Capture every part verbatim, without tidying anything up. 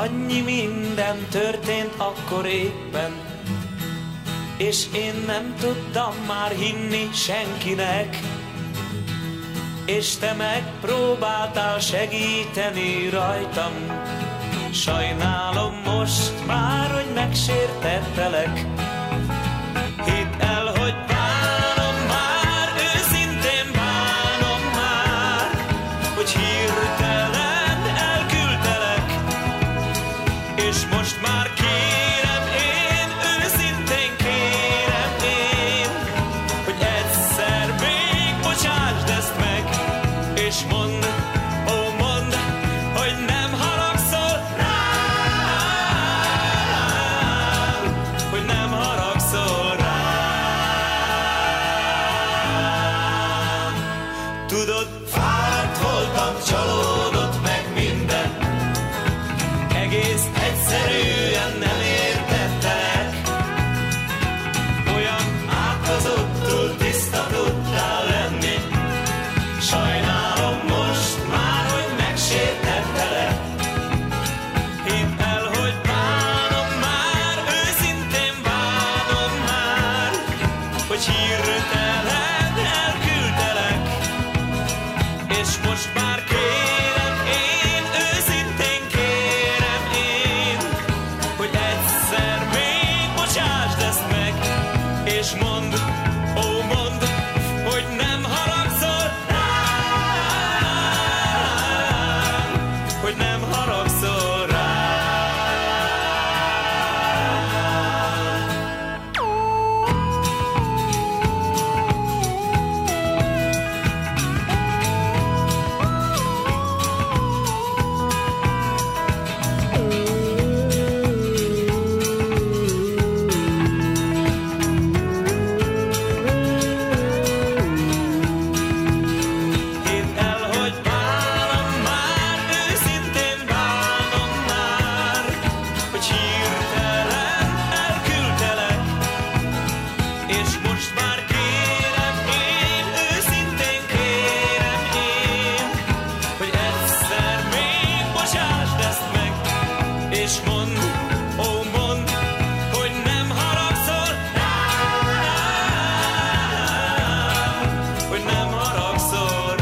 Annyi minden történt akkor éppen, és én nem tudtam már hinni senkinek, és te megpróbáltál segíteni rajtam. Sajnálom most már, hogy megsértettelek. Hidd el, hogy bánom már, őszintén bánom már, hogy hirtelen elküldtelek, és most már kérem én, őszintén kérem én, hogy egyszer még bocsásd ezt meg, és mondd, ó mondd, hogy nem haragszol rám, hogy nem haragszol rám. Tudod, fáradt voltam, csalódott meg minden, egész egyszerűen nem értettelek. Olyan átkozottul tiszta tudtál lenni. Sajnálom most már, hogy megsértettelek. Hidd el, hogy bánom már, őszintén bánom már, hogy hirtelen elküldtelek, és most már kérem én, őszintén kérem én, hogy egyszer még bocsásd ezt meg, és mondd, ó mondd, hogy nem haragszol rám, hogy nem haragszol rám. Hidd el, hogy bánom már, őszintén bánom már, hogy hirtelen elküldtelek, és most már kérem én, őszintén kérem én, hogy egyszer még bocsásd ezt meg, és mondd, ó mondd, hogy nem haragszol rám, hogy nem haragszol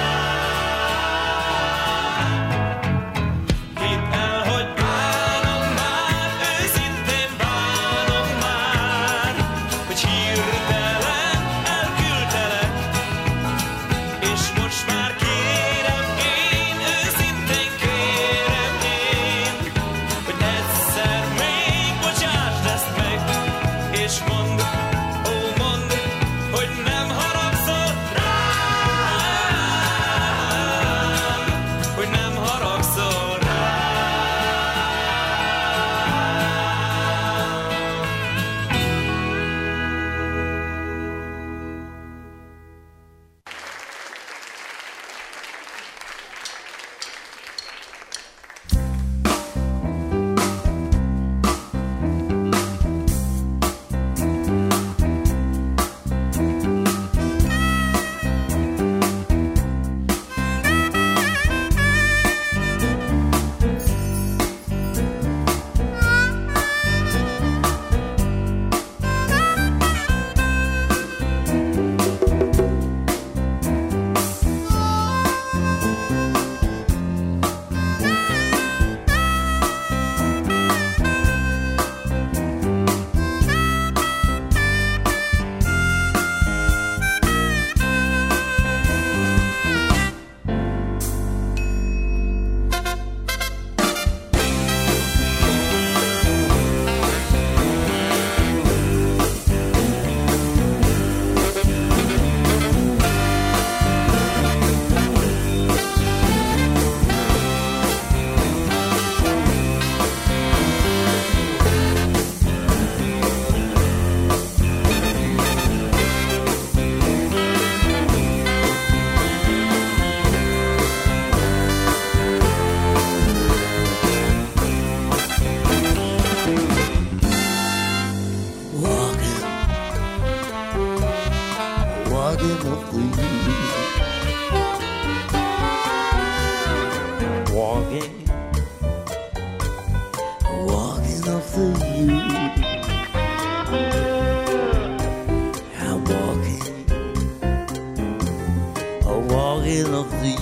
rám. Hidd el, hogy bánom már, őszintén bánom már, hogy hirtelen elküldtelek, és most már kérem én, őszintén kérem én, hogy egyszer még bocsásd ezt meg, és mondd, ó mondd, hogy nem haragszol rám, hogy nem haragszol rám.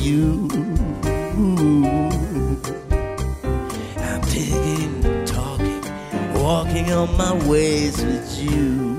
you. I'm digging, talking, walking on my ways with you.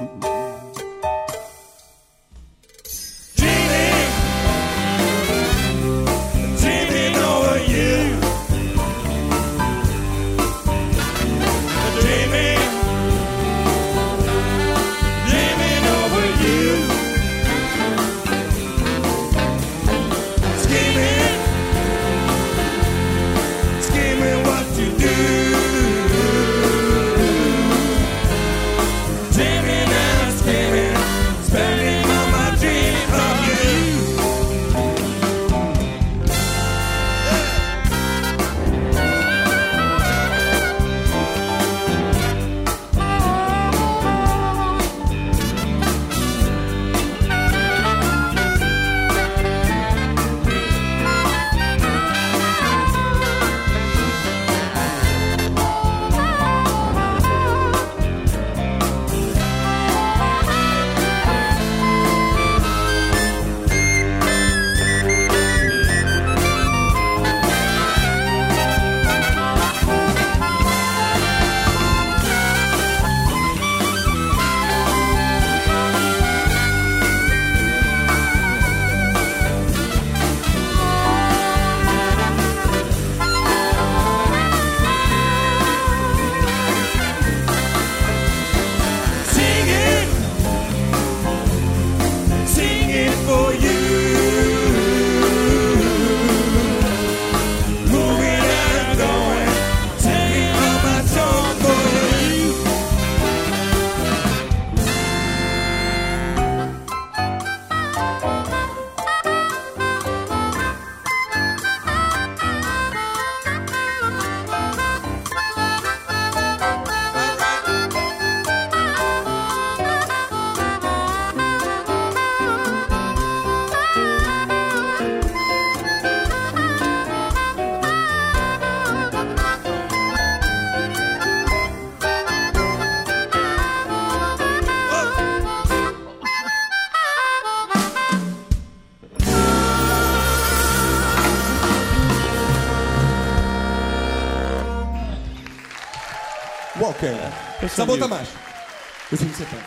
Walker, Szabó Tamás. Köszönjük szépen.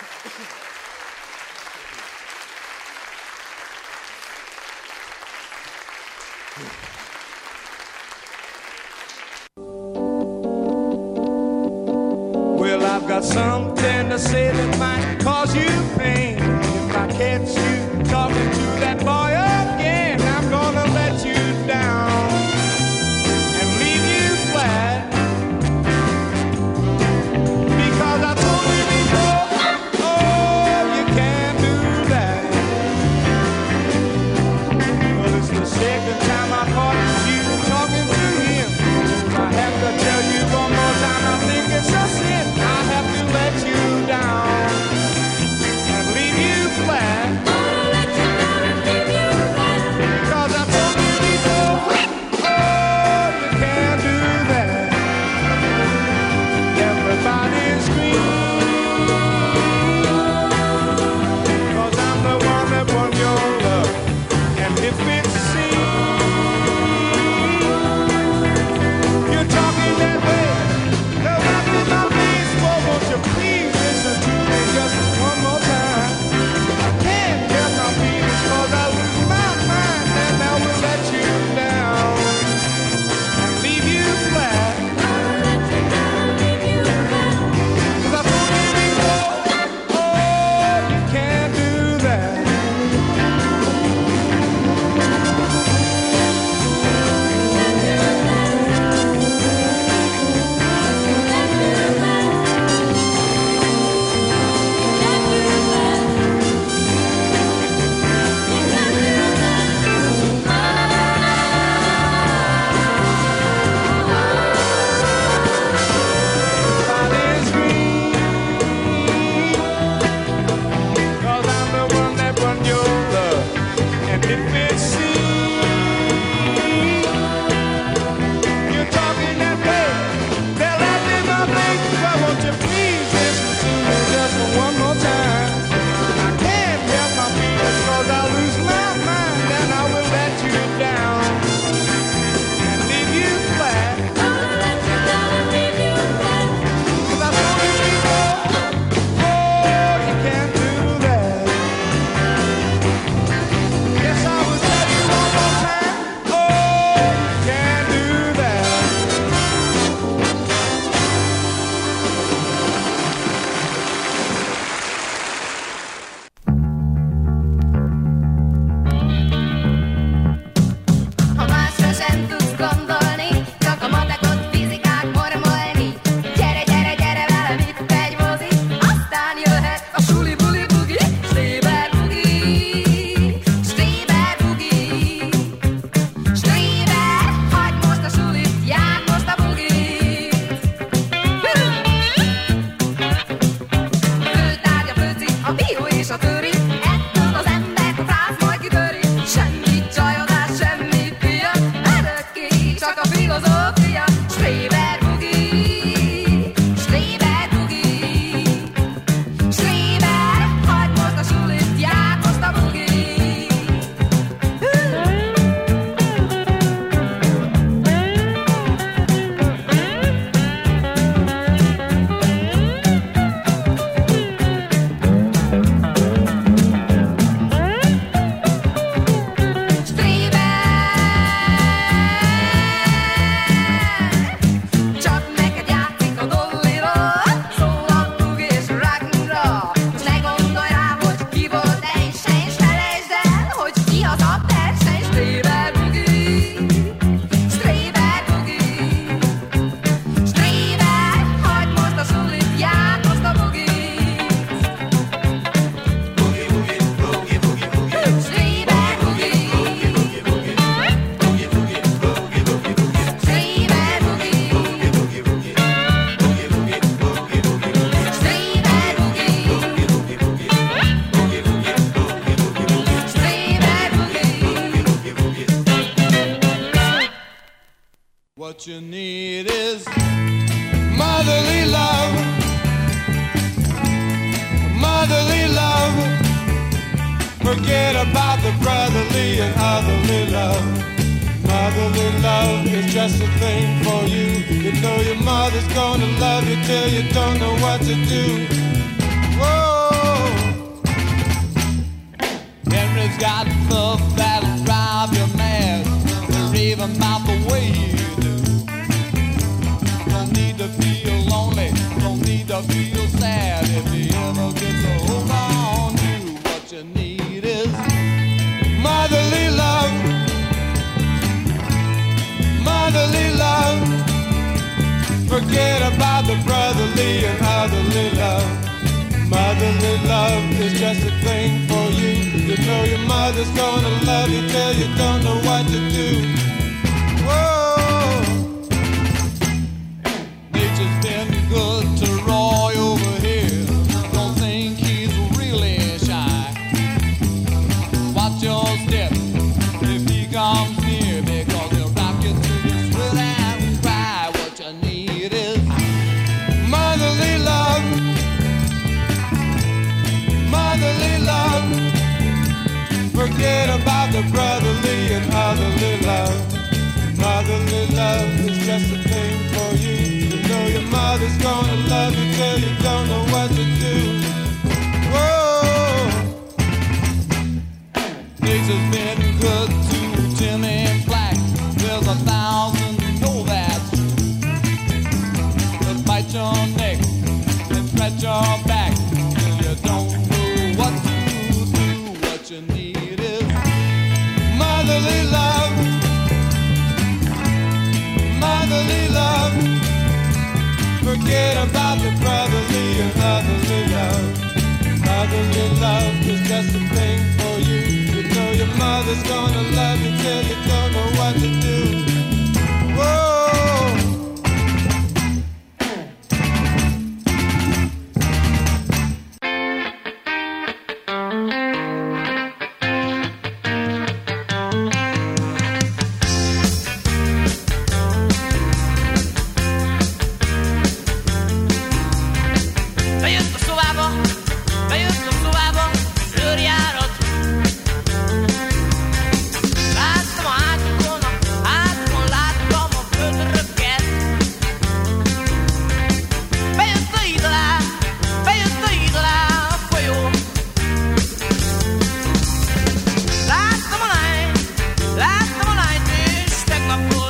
Well, I've got something to say that might cause you pain. If I catch you talking to that boy again, I'm gonna let you down and leave you flat. Because I told you before, oh, you can't do that. Well, it's the second time I caught you talking to him. I have to tell you one more time, I think it's a sin. I have to let you down and leave you flat. Gonna let you down and leave you What you need is motherly love, motherly love. Forget about the brotherly and otherly love. Motherly love is just a thing for you. You know your mother's gonna love you till you don't know what to do. Whoa. Henry's got stuff that'll drive you mad. They're even about the way you do. Don't need to feel lonely, don't need to feel sad. If you ever get to hold on to what you need is motherly love, motherly love. Forget about the brotherly and otherly love. Motherly love is just a thing for you. You know your mother's gonna love you till you don't know what to do. Whoa. Nature's been good to Roy over here. Don't think he's really shy. Watch your step if he comes near, because he'll rock you till you sweat and cry. What you need is motherly love, motherly love. Forget about the brotherly and otherly love. Motherly love is just a thing for you. You know your mother's gonna love you till you don't know what to do. Whoa. Nature's been good to Jimmy Black. There's a thousand know that's true. They'll bite your neck and scratch your back till you don't know what to do. What you need is motherly love, motherly love. Forget about the brotherly and otherly love. Motherly love is just a thing for you. You know your mother's gonna love you till you don't know what to do. Whoa. Bejött a szobába, bejött a szobába, őrjárat. Láttam a hátukon, a hátukon láttam a földröket. Bejött a híd alá, bejött a híd alá a folyó. Láttam a lányt, láttam a lányt, és tegnap volt.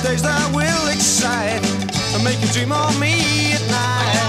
days that will excite and make you dream of me at night.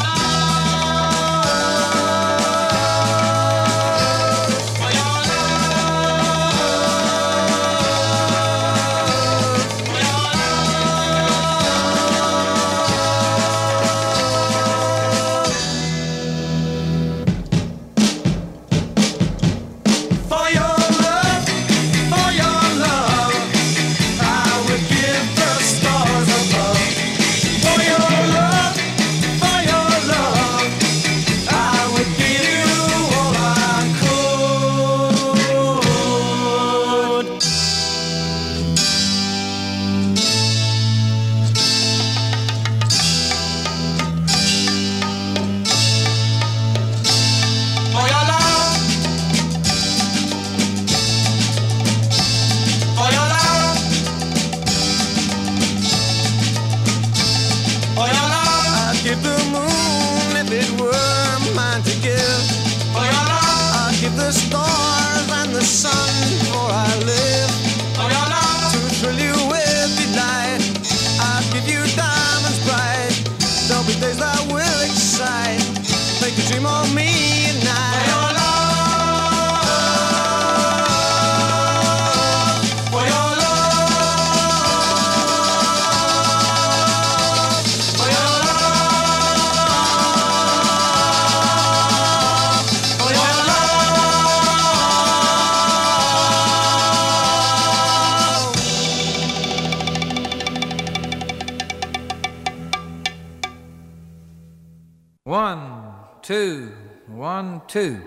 One, two, one, two.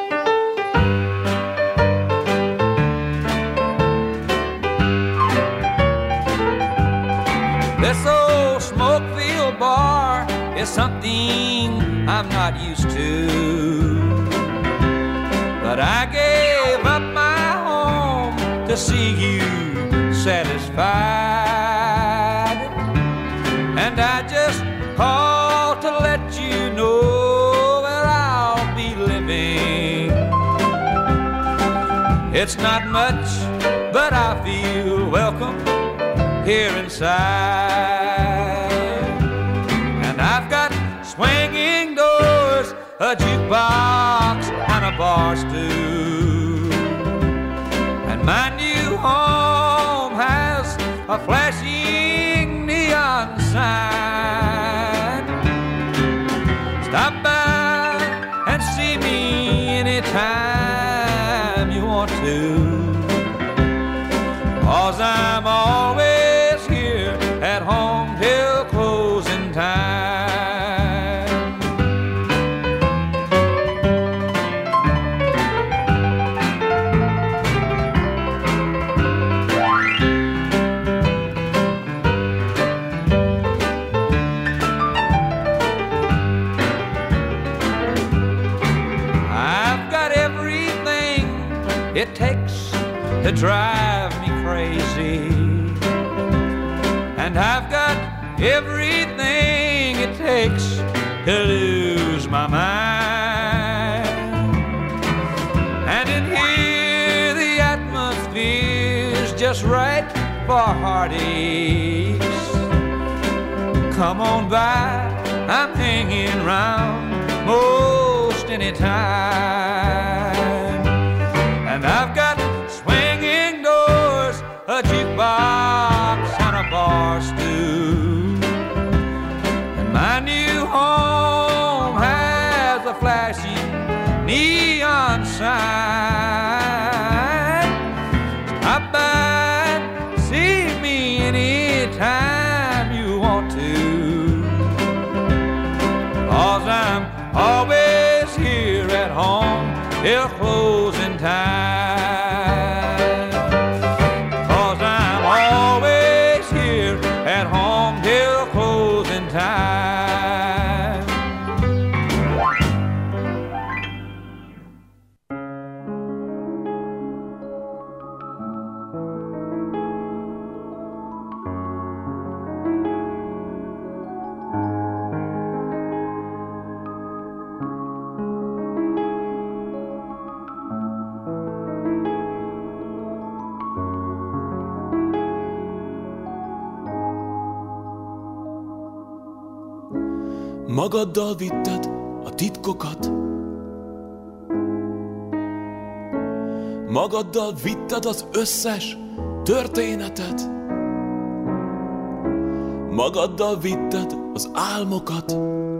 This old smoke-filled bar is something I'm not used to, but I gave up my home to see you satisfied, and I just called to let you know where I'll be living. It's not much, but I feel welcome here inside, and I've got swinging doors, a jukebox, and a bar stool, and my new home has a flashing neon sign. Stop by and see me anytime you want to, 'cause I'm always here at home till closing time. It takes to drive me crazy, and I've got everything it takes to lose my mind. And in here the atmosphere's just right for heartaches. Come on by, I'm hanging round most any time. And I've got swinging doors, a jukebox, and a bar stool, and my new home has a flashing neon sign. Stop by, see me anytime you want to, 'cause I'm always here at home Magaddal vitted a titkokat, magaddal vitted az összes történetet, magaddal vitted az álmokat,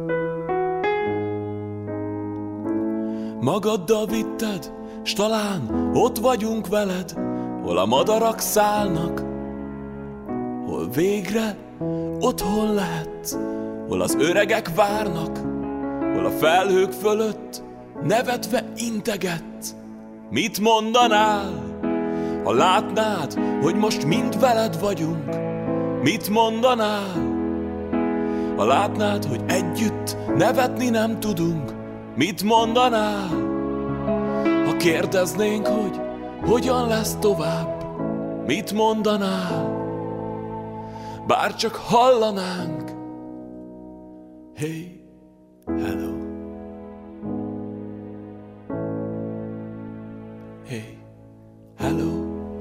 magaddal vitted, s talán ott vagyunk veled, hol a madarak szállnak, hol végre otthon lehetsz, hol az öregek várnak, hol a felhők fölött nevetve integetsz. Mit mondanál, ha látnád, hogy most mind veled vagyunk? Mit mondanál, ha látnád, hogy együtt nevetni nem tudunk? Mit mondanál, ha kérdeznénk, hogy hogyan lesz tovább? Mit mondanál, bár csak hallanánk? Hey, hello. Hey, hello.